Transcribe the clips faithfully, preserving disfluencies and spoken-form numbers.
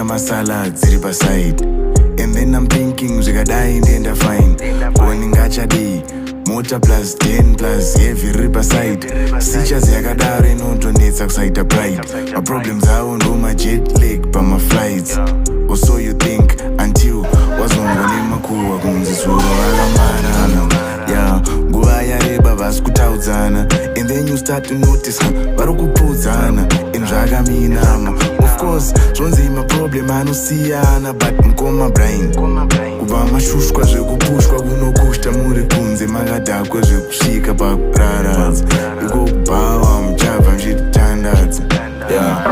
masala dziri paside. And then I'm thinking zvikadai ndenda fine. Koni ngachadii Mota plus ten plus heavy river side. Stitches yakadaro inotonetsa kusaita pride. My problems are no my jet lag by my flights. Or so you think until wazongone makuwa kunzi suro akambarana. Yeah, nguva yareba vasikutaudzana. And then you start to notice varikupudzana and zvakaminama. Of course zvonzi my problem anosiyana but mukoma brain kubva mashushwa zvekupushwa kunokushta muri kunze makadhakwe zvekusvika pakuraradza ikokubhawa muchabva mchitandadza. Yeah.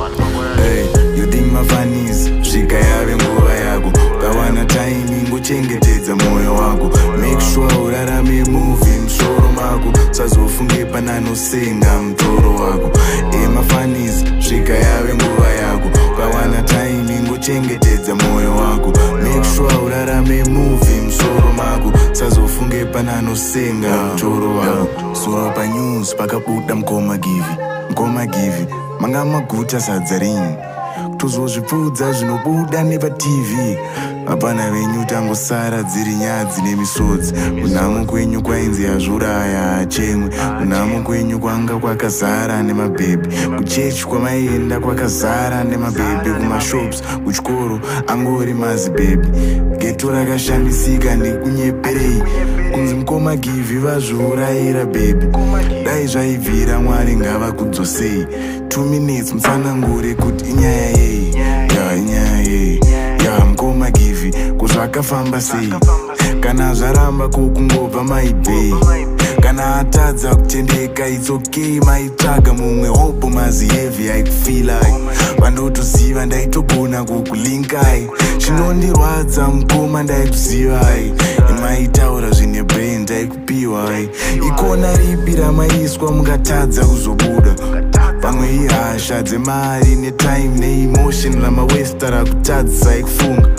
Hey, you think mafanisi svika yave nguva yako ukawana timing uchengetedza moyo wako. Make sure urarame movie musoro mako usazofunge pananosenga mutoro wako. Emafanisi svika yave nguva yako ukawana timing uchengetedza moyo wako. Make sure urarame movie musoro mako usazofunge pananosenga mutoro wako. Soro panews pakabuda mukoma givi mukoma givi manga maguta sadza ringi kutozozvipfudza zvinobuda nepaTV. Hapana venyu tangosara dziri nyadzi nemisodzi. Kunhamo kwenyu kwainzi yazvuraya hachemwe. Kunhamo kwenyu kwanga kwakazara nemabhebhi. Kuchechi kwamaienda kwakazara nemabhebhi. Kumashops kuchikoro angori mazibhebhi. Geto rakashamisika nekunyeperei kunzi mukoma givi vazviurayira bhebhi. Dai zvaibvira Mwari ngavakudzosei. Two minutes mutsanangure kuti inyaya yei. Ya inyaya yei. Ya mukoma givi kuzvakafamba sei. Kana zvaramba kokungobva maibhei. Kana atadza kutendeka it's okay maitsvaga mumwe hopo mazihevi aikufilai. Vandotoziva ndaitogona kukulinkai. Chinondirwadza mukoma ndaikuzivai. Imaitaura zvine brain ndaikupiwai. Ikona ripi ramaiswa mukatadza kuzobuda. Pamwe ihasha dzemari netime neemotion ramawesta rakutadzisa ikufunga.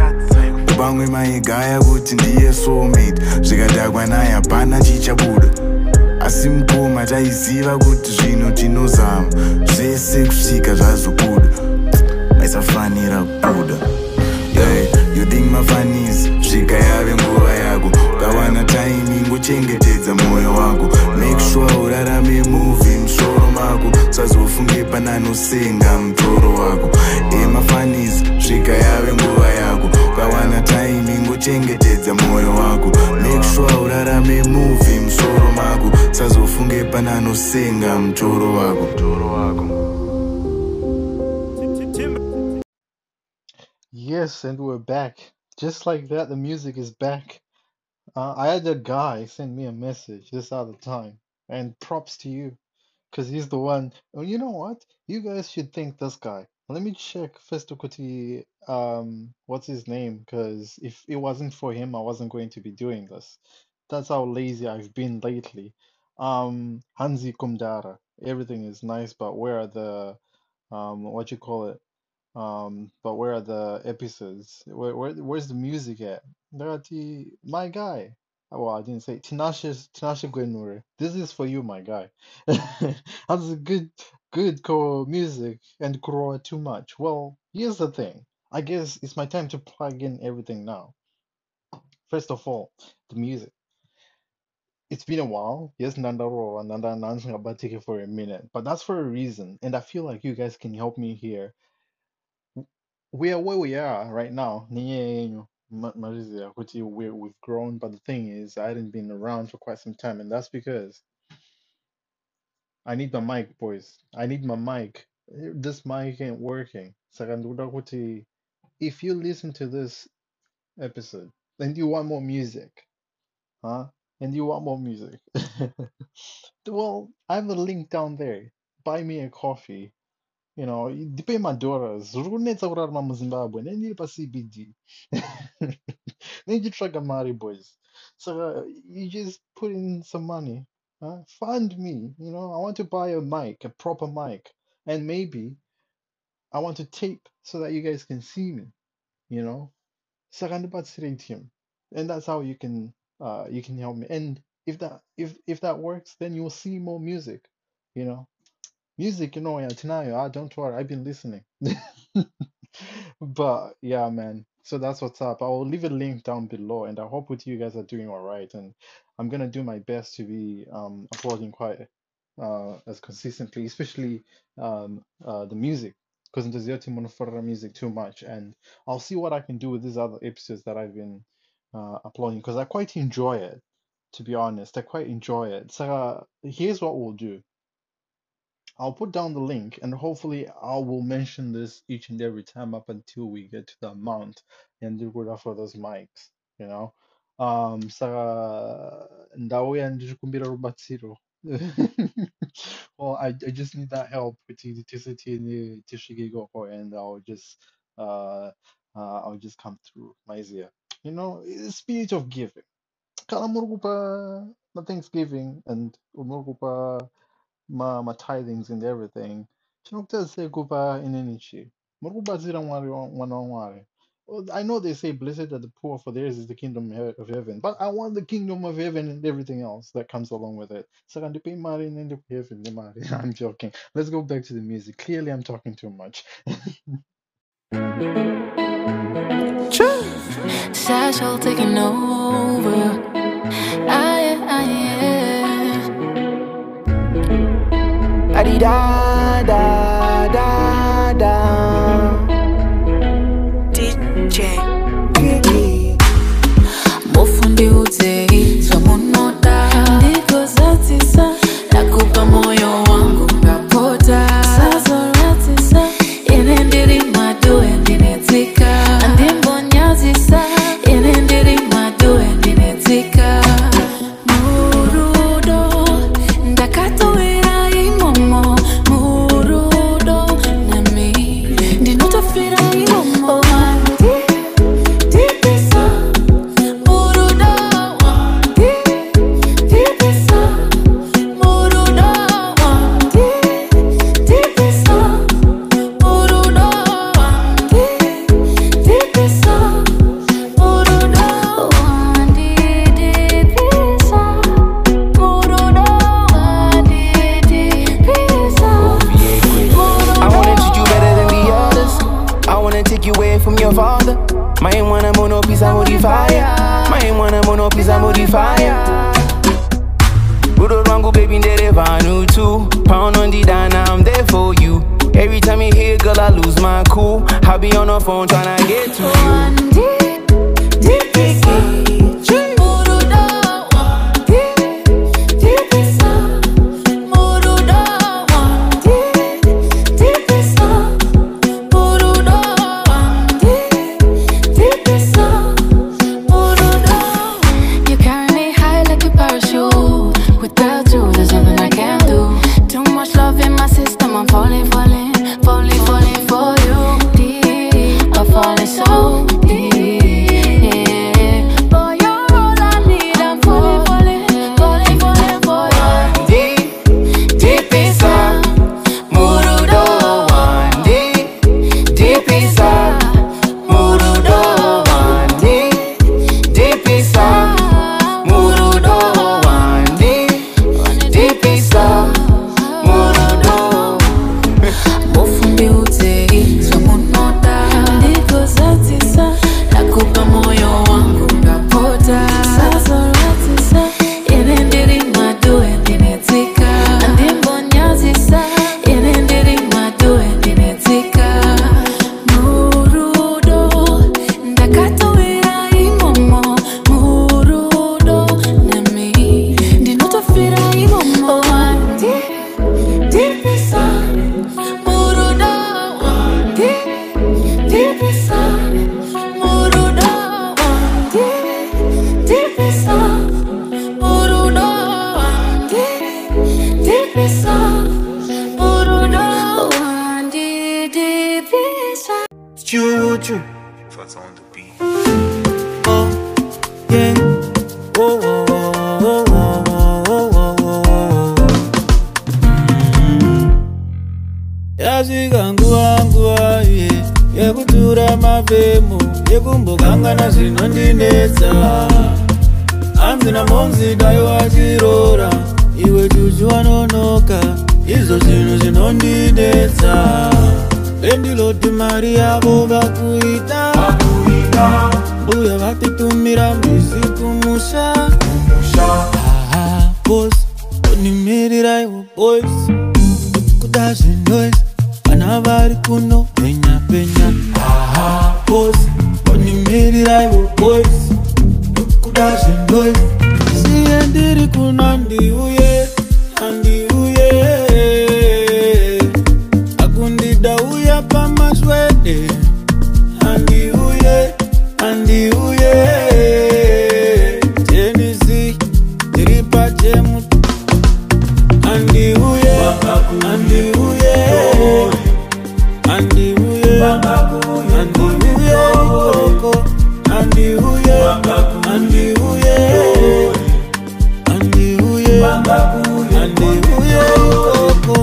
Pamwe maigaya kuti ndiye soulmate. Zvikadhakwa naye hapana chichabuda. Asi mukoma taiziva kuti zvino tinozama zvese kusvika zvazobuda. Maisafanira kubuda. Yeah, you think mafanisi svika yave nguva yako ukawana timing uchengetedza moyo wako. Make sure urarame movie musoro mako usazofunge pananosenga mutoro wako. Emafanisi svika yave nguva yako ukawana timing uchengetedza moyo wako. Make sure urarame movie musoro mako usazofunge pananosenga mutoro wako. Yes, and we're back. Just like that, the music is back. Uh, I had a guy send me a message this other time, and props to you, because he's the one. Oh, you know what? You guys should thank this guy. Let me check first Kuti, um, what's his name? Because if it wasn't for him, I wasn't going to be doing this. That's how lazy I've been lately. Um, Hansi Kumdara. Everything is nice, but where are the, um, what you call it? Um, but where are the episodes? Where, where where's the music at? Nerati, my guy. Oh, well, I didn't say Tinashe Tinashe Gwenure. This is for you, my guy. That's a good good core music and Kuroa too much. Well, here's the thing. I guess it's my time to plug in everything now. First of all, the music. It's been a while. Yes, Nandaro and Nanda Nanshingabatike for a minute, but that's for a reason. And I feel like you guys can help me here. We are where we are right now. Niye yenyu, ma- Marizia, kuti we we've grown, but the thing is, I hadn't been around for quite some time, and that's because I need my mic, boys. I need my mic. This mic ain't working. Sakanduda kuti, if you listen to this episode and you want more music, huh? And you want more music, well, I have a link down there. Buy me a coffee. You know, ndipe madoras. Zviri kunetsa kurarama muZimbabwe. Nendiri paC B D. Nendichitsvaga mari, boys. So uh, you just put in some money. Huh? Fund me. You know, I want to buy a mic, a proper mic. And maybe I want to tape so that you guys can see me. You know? Sakandibatsiretium. And that's how you can uh you can help me. And if that if if that works, then you'll see more music. You know? Music, you know, yeah, tonight, ah, don't worry, I've been listening. But yeah, man. So that's what's up. I will leave a link down below, and I hope with you guys are doing all right. And I'm gonna do my best to be um uploading quite uh as consistently, especially um uh the music, because ndozioti monophora music too much, and I'll see what I can do with these other episodes that I've been uh uploading because I quite enjoy it, to be honest. I quite enjoy it. So uh, here's what we'll do. I'll put down the link and hopefully I will mention this each and every time up until we get to the amount and do good for those mics, you know. Um, saka ndauya ndichikumbira rubatsiro. Well, I, I just need that help kuti tise tiene tisvike ikoko, and I'll just uh, uh I'll just come through Maizia. You know, the spirit of giving. Kana muri kupa ma Thanksgiving and muri kupa my my tithings and everything. Chinokutarise kupa inenichi. Murukubatsira Mwari wa- mwana wa Mwari. Well, I know they say blessed are the poor, for theirs is the kingdom he- of heaven. But I want the kingdom of heaven and everything else that comes along with it. Saka ndipe imari nende heaven nemari. I'm joking. Let's go back to the music. Clearly, I'm talking too much. Satchel taking over. Ah, yeah, ah, yeah. Adi da da da da. D J Kiki. Mufundi uzei somunota. Ndiko zatisa nakupa moyo wangu ngapota. Sazo ratisa inendiri madu endinetika. Andimbo nyazisa inendiri madu endinetika. Murudo ndakatowera imomo. Murudo nami ndinotofira imomo. Tipisa murudo tipisa murudo tipisa murudo tipisa murudo tipisa murudo I wanna treat you better than the others. I wanna take you away from your father. My wanna mono piece I modifier. My wanna mono piece I modifier. Budo Rango baby ndere vanu too. Pound on the dana, I'm there for you. Every time you hear girl I lose my cool. I be on the phone tryna get to you. You carry me high like a parachute. Without you, there's nothing I can do. Too much love in my system. I'm falling, falling, falling, falling for you. Deep, I'm falling so deep. Yeah. Boy, you're all I need. I'm falling, falling, falling, falling for you. Deep, deep inside. Murudo one deep, deep inside. Murudo one deep, deep inside. Murudo one deep, deep inside. Murudo. Mufundi uzei somunota. Ndiko zatisa nakupa moyo wangu ngapota. Sazo ratisa inendiri madu endinetika. Andimbo nyazisa inendiri madu endinetika. Murudo ndakatowera imomo. Murudo nami ndinotofira imomo. Tipisa murudo tipisa murudo tipisa murudo tipisa murudo tipisa. Choo choo. What's on the beat? Oh, yeah. Oh, oh, oh, oh, oh, oh, oh, oh. Yasvika nguva nguva ye yekutura mafemo yekumbokangana zvinondinetsa. Hanzi namonzi dai wachirora iwe chuchu wanonoka izvo zvinhu zvinondinetsa. Endilo de Maria Bova Kuita Uya vate tumira music musha Ah, boss Oni meri rai wo boys Kudashi noise Anavari kuno Penya penya Ah, boss Oni meri rai wo boys Kudashi noise Si endiri kunandi uye Andi uye Agundida uya pa maswede Andi uye Andi uye Tennessee Diripa jemu Andi uye Andi uye Andi uye Andi uye Koko Andi uye Andi uye Andi uye Andi uye Koko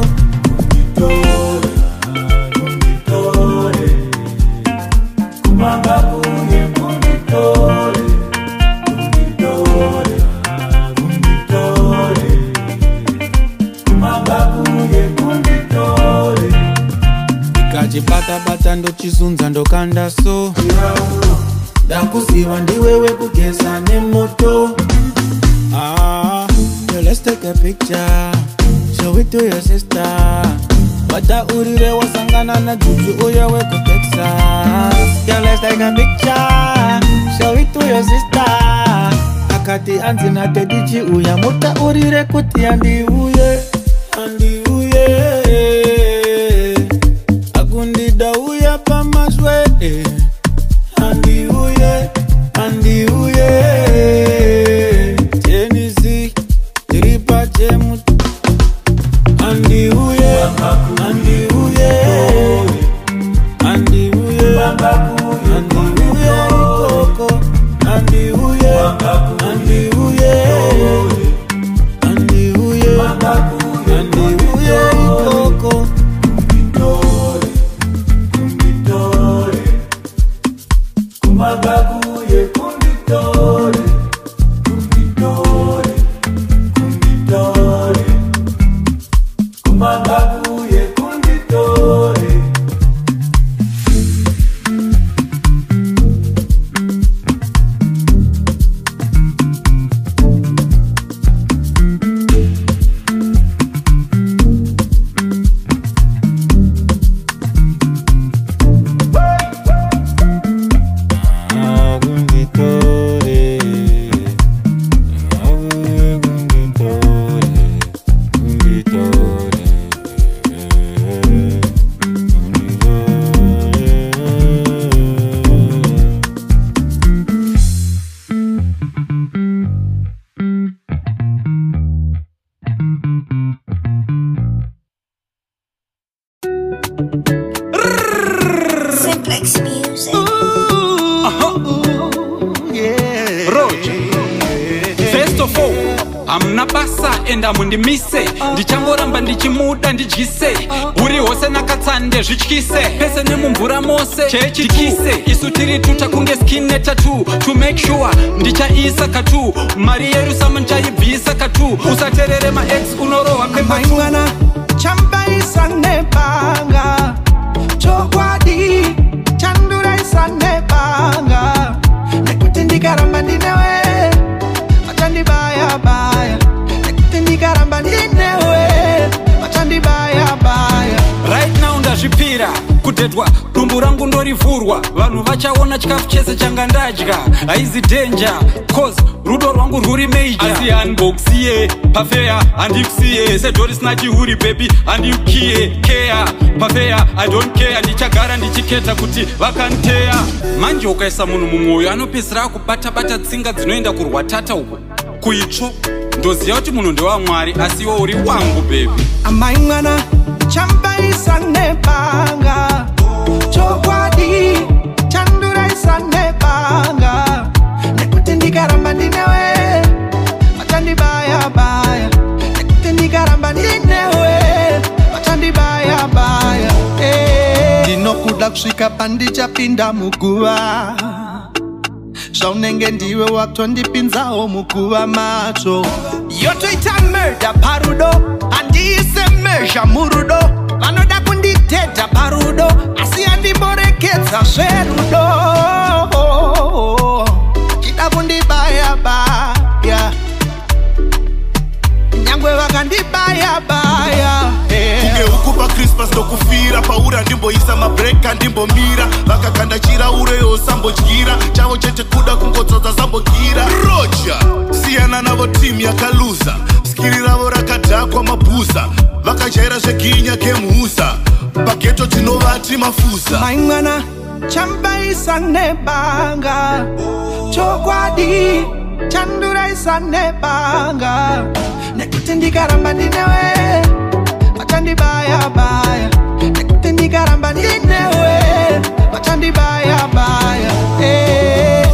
Bata bata ndo chizunza ndo kanda so Dakusiwa ndiwewe kugesa ne moto Ah, yo let's take a picture Show it to your sister Wata urire wasangana na juju uya weko Texas Yo let's take a picture Show it to your sister Akati anzi na tedichi uya muta urire kuti andi uye Andi uye Agundida uya pa maswede Andi uye, andi uye Tennessee, diripa jemu Andi uye, andi uye Andi uye, andi uye Koko, andi uye, andi uye Andi uye, andi uye Koko Kumagabuye kunditore, kunditore, kunditore. Kumagabuye kunditore. Simplex Music. First of all, amuna basa enda mundimise ndichangoramba ndichimuda ndijise uri hose nakatsande zvityise pese nemumvura mose chechityise isu tiri tuta kunge skin tattoo to make sure ndichaisa katu mari yeru sama ndichaibvisa katu usaterere ma ex unorohwa pembaimwana chamba isane panga chokwadi chandura isane panga nekuti ndikaramba ndinewe machandibaya baya nekuti ndikaramba ndinewe machandibaya baya right now ndazvipira kudedwa dumbu rangu ndorivhurwa vanhu vachaona chikafu chese changa ndadya haizi danger cause rudo rwangu rwuri major asi unboxiye pafeya handikusiye sedori snachi huri baby handikukiye care pafeya I don't care ndichagara ndichiketa kuti vakanteya manje ukaisa munhu mumwoyo anopesera akubata-bata tsinga dzinoenda kurwatata uko kuitsvo ndoziva kuti munhu ndewamwari asi iwo uri wangu baby amai mwana chamba isane panga chokwadi chandura isane panga nekuti ndikaramba ndinewe machandibaya baya nekuti ndikaramba ndinewe machandibaya baya ndinokuda kusvika pandichapinda muguva zvaunenge ndiwe watondipinzawo muguva macho yotoita murda parudo handiise mezha murudo vanoda kundi ndinoteta parudo asi andimborekedza zverudo chida kundibaya baya nyangwe vakandibaya baya kunge ukupa Christmas ndokufira paura ndimboisa mabreka ndimbomira vakakanda chira ureyo sambodyira chavo chete kuda kungodzodza sambokira roja siyana navo team yakaluza skiri ravo rakadhakwa mabhuza vakajaira zveginya kemuhusa pageto tinovati mafusa maimwana chambaisa nebanga chokwadi chanduraisa nebanga nekuti ndikaramba ndinewe vachandibaya baya nekuti ndikaramba ndinewe vachandibaya baya hey.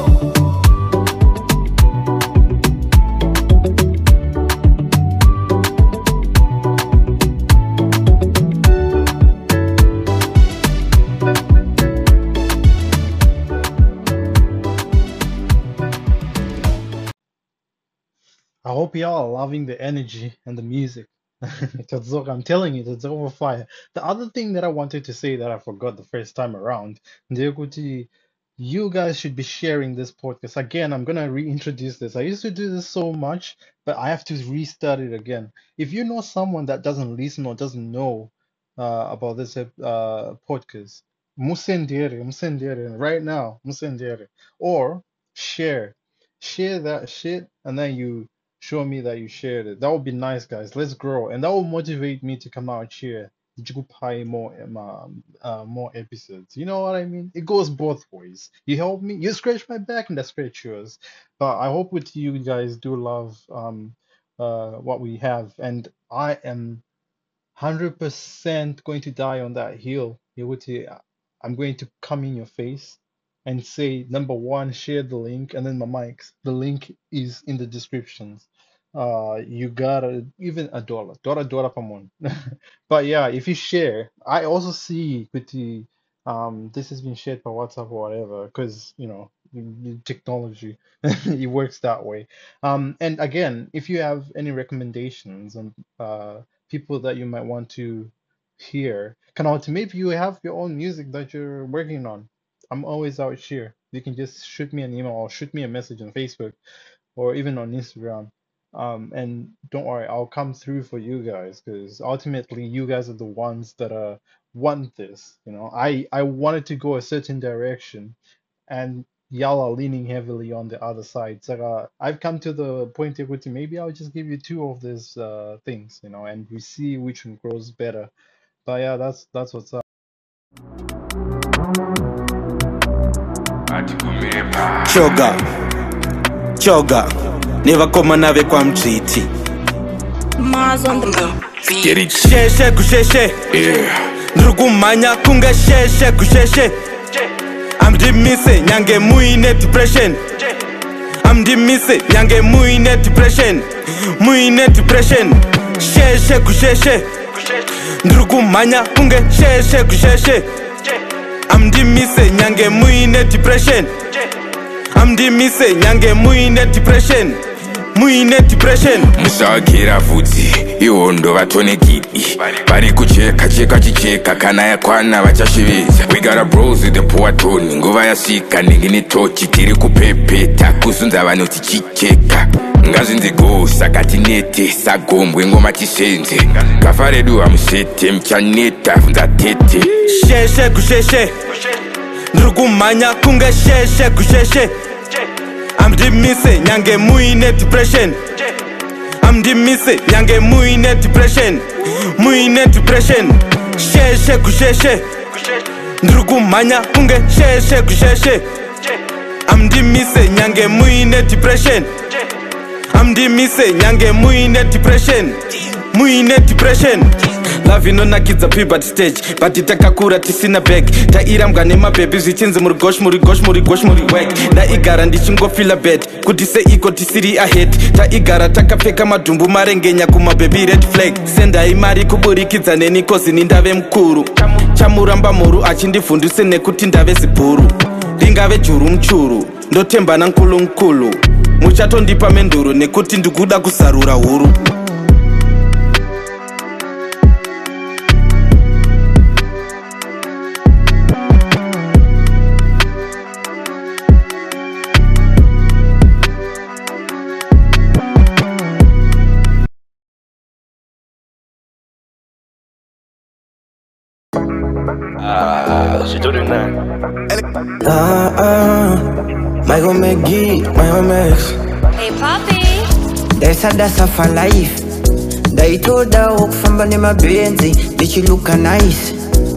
I hope y'all are loving the energy and the music. I'm telling you, it's over fire. The other thing that I wanted to say that I forgot the first time around, you guys should be sharing this podcast. Again, I'm going to reintroduce this. I used to do this so much, but I have to restart it again. If you know someone that doesn't listen or doesn't know uh, about this uh, podcast, musendere, musendere, right now, musendere, or share. Share that shit, and then you show me that you shared it. That would be nice, guys. Let's grow, and that will motivate me to come out here, pay more, um, uh, more episodes. You know what I mean? It goes both ways. You help me, you scratch my back, and I scratch yours. But I hope with you guys do love um uh what we have, and I am one hundred percent going to die on that hill. I'm going to come in your face and say, number one, share the link, and then my mics. The link is in the descriptions. Uh, you got a, even a dollar, dollar, dollar per month. But yeah, if you share, I also see with the um, this has been shared by WhatsApp or whatever, because you know technology, it works that way. Um, and again, if you have any recommendations on uh people that you might want to hear, can out maybe you have your own music that you're working on. I'm always out here. You can just shoot me an email or shoot me a message on Facebook or even on Instagram. Um, and don't worry, I'll come through for you guys, because ultimately you guys are the ones that uh, want this. You know, I, I wanted to go a certain direction, and y'all are leaning heavily on the other side. So uh, I've come to the point where maybe I'll just give you two of these uh, things, you know, and we see which one grows better. But yeah, that's that's what's up. Choga, choga, nevakoma nave kwa mdziti. Sheshe kusheshe, ndrukumanya kunge sheshe kusheshe. Amdimise nyange muine depression. Amdimise nyange muine depression. Muine depression. Sheshe kusheshe, ndrukumanya kunge sheshe kusheshe. Amdimise nyange muine depression. Amdimise nyange muine depression. Muine depression. Musagira futi iwondo vatonekidi vari kucheka cheka chicheka kana yakwana vachashivisa. We got a bros with the poor tone nguva yasvika ndingine tochi tiri kupepeta kuzunza vanoti chicheka ngazinzi go sakati nete sagombwe ngoma tisenze gafa redu hamusete mchaneta vunza tete. Sheshe kusheshe, ndrukumanya kunge sheshe kusheshe. Amdimise nyange muine depression. Amdimise nyange muine depression. Muine depression. Sheshe kusheshe, ndrukumanya kunge sheshe kusheshe. Amdimise nyange muine depression. Amdimise nyange muine depression. Muine depression. Love inonakidza puberty stage, but itakakura tisina bag. Taira mgane mababy zvichinzi muri gosh muri gosh muri gosh muri wag. Ndaigara ndichingofila bed kuti seiko tisiri ahead. Taigara takapfeka madhumbu marengenya kumababy red flag. Sendai mari kuburikidza neni kozi nindave mukuru. Chamuramba muru achindivhunduse nekuti ndave zibhuru. Ndingave juru mchuru, ndotembana nkulu nkulu. Muchatondipa menduru nekuti ndikuda kuzarura huru. Ah, ah. Michael McGee, Michael Max. Hey, Poppy. That's a that's a for life. They told her walk from Bani my Benzi. Did she look nice?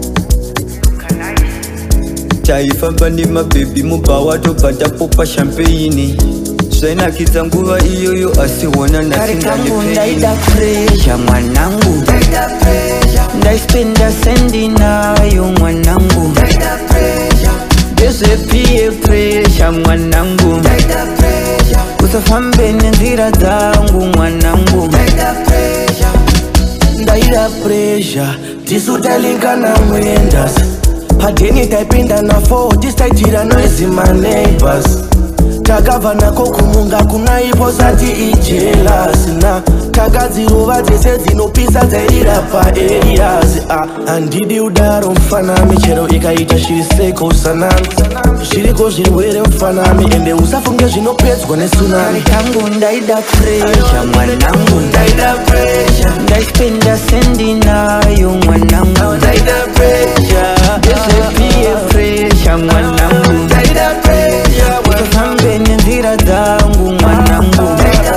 Taifa Bani my baby mubawa to bada popa champagne. Swena kitangua iyo yo asiwana na sinda nipe. Ndaida pressure mwanangu. Ndaida pressure. Ndaispenda sendi na yo mwanangu. Ndaida pressure. Dese pie pressure mwanangu. Ndaida pressure. Usafambe nenzira zangu mwanangu. Ndaida pressure. Ndaida pressure. Tisudalinga na mwendas. Hadeni taipinda na four. This taitira noise my neighbors. Kagavana kokumunga kunaipo zati ijelas na kagaziruva tese zinopisa zaira pa areas ah andidi udaro mfana michero ikaita shiriseko sanami shiriko zirwere mfana mi ende usafunge zvinopedzwa nesunami tangu ndaida pressure mwanangu ndaida pressure ndaispenda sendi nayo mwanangu ndaida pressure dese pie pressure mwanangu ndaida pressure utafambe nenzira zangu mwanangu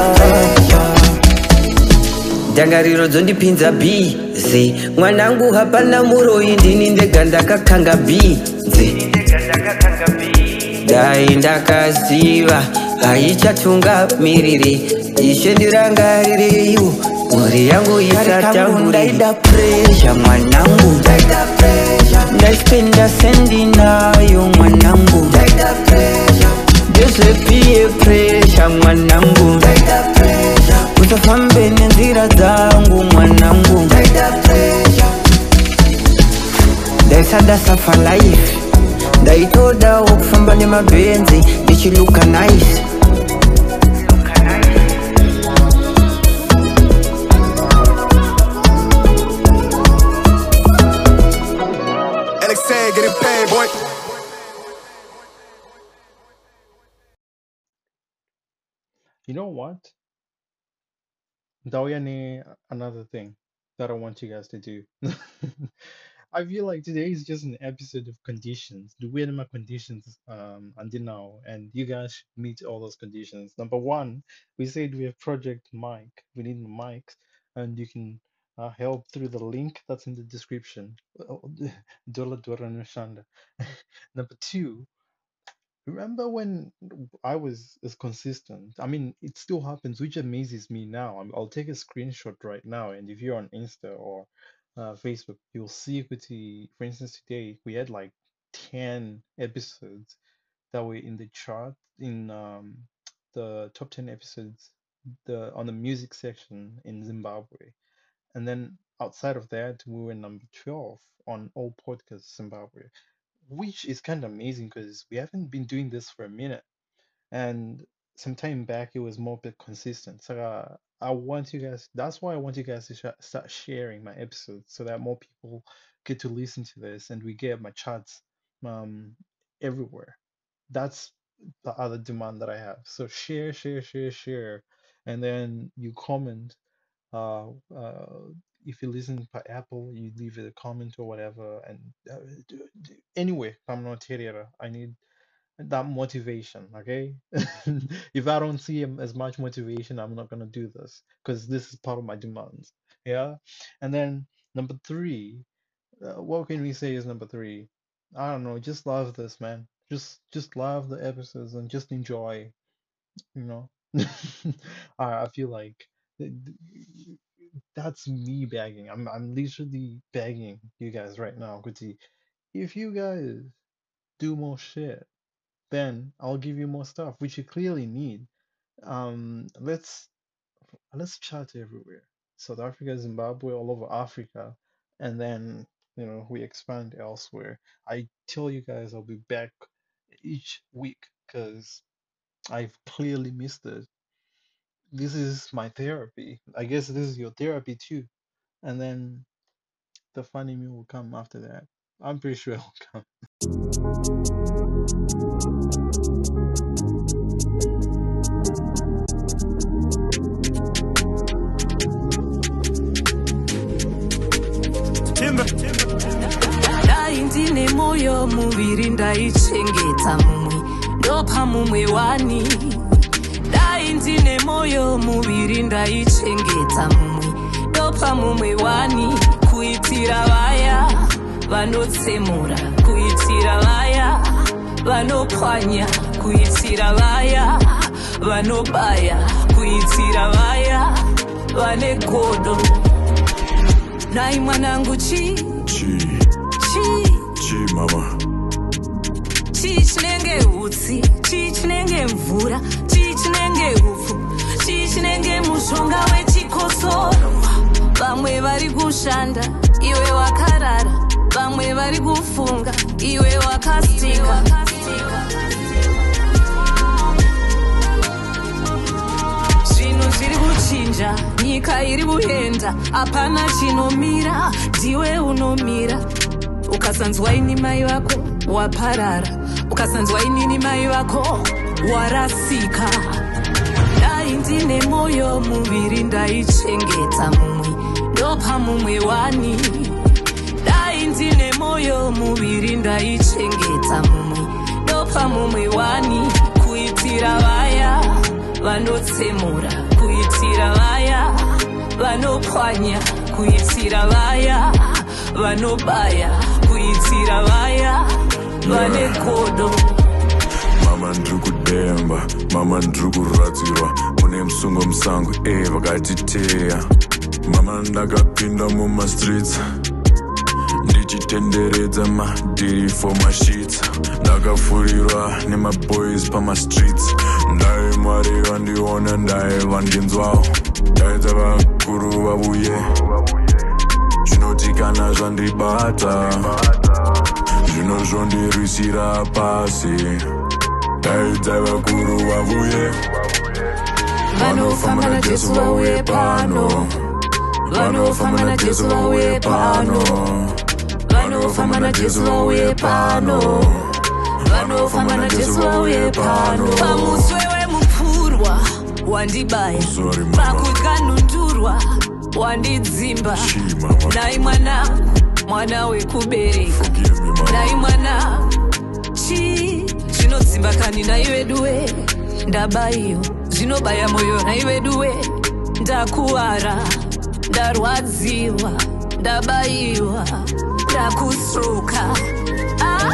dangariro dzondipinza bizi mwanangu hapana muroi ndini ndega ndakakanga bizi dai ndakaziva haichatunga miriri ishe ndirangaririyo mori yangu isatamburi ndaida pressure mwanangu ndaispenda sendi nayo mwanangu ndaida pressure dese pie pressure mwanangu utafambe nenzira zangu mwanangu ndaisadasa for life ndaitoda wokufamba nemabenzi ndichiluka nice Alexei, get it paid, boy. You know what? Daoyane, another thing that I want you guys to do. I feel like today is just an episode of conditions. The way my conditions um until now, and you guys should meet all those conditions. Number one, we said we have Project Mic. We need mics, and you can uh, help through the link that's in the description. Dola Dora Nashanda. Number two, remember when I was as consistent? I mean, it still happens, which amazes me now. I'm, I'll take a screenshot right now, and if you're on Insta or uh, Facebook, you'll see Kuti. For instance, today we had like ten episodes that were in the chart in um, the top ten episodes the on the music section in Zimbabwe, and then outside of that, we were number twelve on all podcasts Zimbabwe, which is kind of amazing because we haven't been doing this for a minute, and some time back it was more bit consistent. So uh, I want you guys, that's why I want you guys to sh- start sharing my episodes so that more people get to listen to this and we get my charts um everywhere. That's the other demand that I have. So share, share, share, share, and then you comment. Uh, uh, if you listen by Apple, you leave it a comment or whatever. And uh, d- d- anyway, I'm not here. I need that motivation. Okay, if I don't see um, as much motivation, I'm not gonna do this because this is part of my demands. Yeah, and then number three, uh, what can we say is number three? I don't know. Just love this, man. Just just love the episodes and just enjoy. You know, I I feel like th- th- that's me begging. I'm I'm literally begging you guys right now, Kuti. If you guys do more shit, then I'll give you more stuff, which you clearly need. Um, let's let's chat everywhere. South Africa, Zimbabwe, all over Africa, and then you know we expand elsewhere. I tell you guys I'll be back each week because I've clearly missed it. This is my therapy. I guess this is your therapy too. And then the funny me will come after that. I'm pretty sure it'll come. Timber, timber. Dai ndine moyo nemoyo muviri ndaichengeta mumwe ndopa mumwe wani. Dai ndine moyo muviri ndaichengeta mumwe ndopa mumwe wani. Kuitira vaya vanotsemura, kuitira vaya vanopwanya, kuitira vaya vanobaya, kuitira vaya vane godo. Nai mwanangu chi chi chi chi mama chi chinenge utsi, chi chinenge mvura, chi chinenge upfu, chi chinenge mushonga wechikosoro. Vamwe vari kushanda iwe wakarara, vamwe vari kufunga iwe wakastika. Zvinhu zviri kuchinja, nyika iri kuenda, hapana chinomira, ndiwe unomira. Ukasanzwa ini mai vako waparara, ukasanzwa inini mai vako warasika. Dai ndine moyo muviri ndaichengeta mumwe ndopa mumwe wani. Dai ndine moyo muviri ndaichengeta mumwe ndopa mumwe wani. Kuitira vaya vanotsemura, kuitira vaya vanopwanya, kuitira vaya vanobaya, kuitira vaya vane godo. mama ndiri kudemba, mama ndiri kuradzirwa mune musungo musango e vakatiteya. Mama ndakapinda mumastreets ndichitenderedza madiri for mashits, ndakafurirwa nemaboys pamastreets. Dai mwari vandiona, dai vandinzwawo, daidza vakuru vavuye. Zvinoti kana zvandibata zvino zvondirwisira pasi, daidza vakuru vavuye. Vanofamba naJesu vauye pano, vanofamba naJesu vauye pano, vanofamba naJesu vauye pano, vanofamba naJesu vauye pano. Pamuswe wemupurwa wandibaya, pakukanundurwa wandidzimba. Dai mwanangu, mwana wekubereka, dai mwanangu, chi zvinodzimba kani naiveduwe ndabayiwa, zvinobaya moyo naiveduwe ndakuwara, ndarwadziwa, ndabayiwa, ndakustroka. Ah,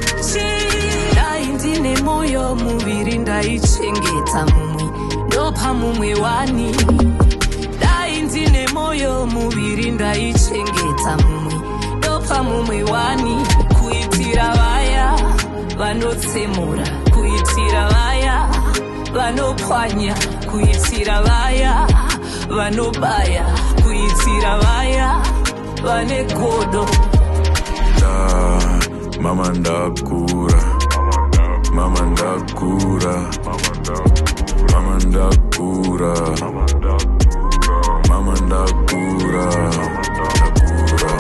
chi dai ndine moyo muviri ndaichengeta mumwe ndopa mumwe wani. Dai ndine moyo muviri ndaichengeta mumwe ndopa mumwe wani. Kuitira vaya vanotsemura, kuitira vaya vanopwanya, kuitira vaya vanobaya, kuitira vaya vane godo. Da, mama ndakura, mama ndakura, mama ndakura, mama ndakura, ndakura.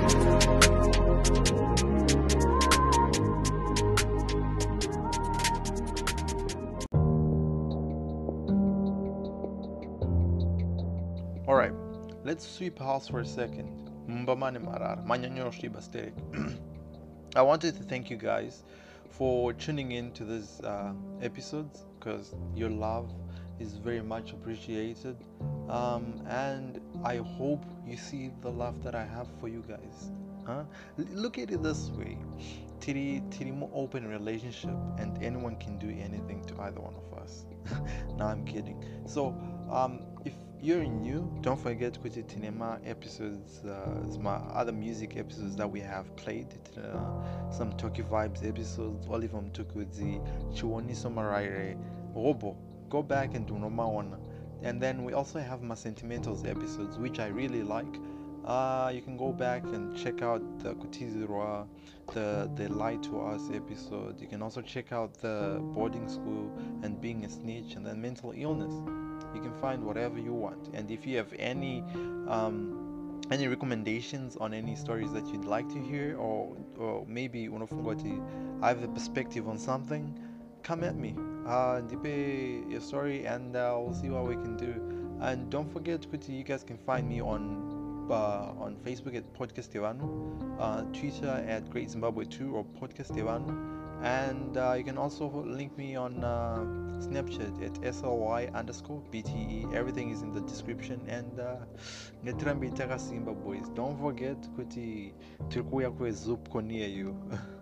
Alright, let's sweep house for a second. Mbamane Marar, Manyanyoshi Bastek. I wanted to thank you guys for tuning in to these uh, episodes, because your love is very much appreciated. Um, and I hope you see the love that I have for you guys. Huh? L- look at it this way. Tiri tiri more open relationship, and anyone can do anything to either one of us. No, I'm kidding. So, um, if you're new, don't forget to the Tinema episodes, uh, my other music episodes that we have played, uh, some Toki Vibes episodes, Oliver Mtukudzi, Chiwoni Somaraire, Robo. Go back and do Nomawana. And then we also have my Sentimentals episodes, which I really like. Uh, you can go back and check out the Kutizirwa, the the Lie to Us episode. You can also check out the boarding school and being a snitch, and then mental illness. You can find whatever you want. And if you have any um, any recommendations on any stories that you'd like to hear, or or maybe unofungwati, I have a perspective on something, come at me. Uh, Dipe your story, and uh, we'll see what we can do. And don't forget, Kuti, you guys can find me on uh, on Facebook at Podcast Devanu, uh, Twitter at Great Zimbabwe two or Podcast Devanu. And uh, you can also link me on uh, Snapchat at S L Y underscore B T E. Everything is in the description. And uh, boys, don't forget kuti tiri kuuya kweZupco near you.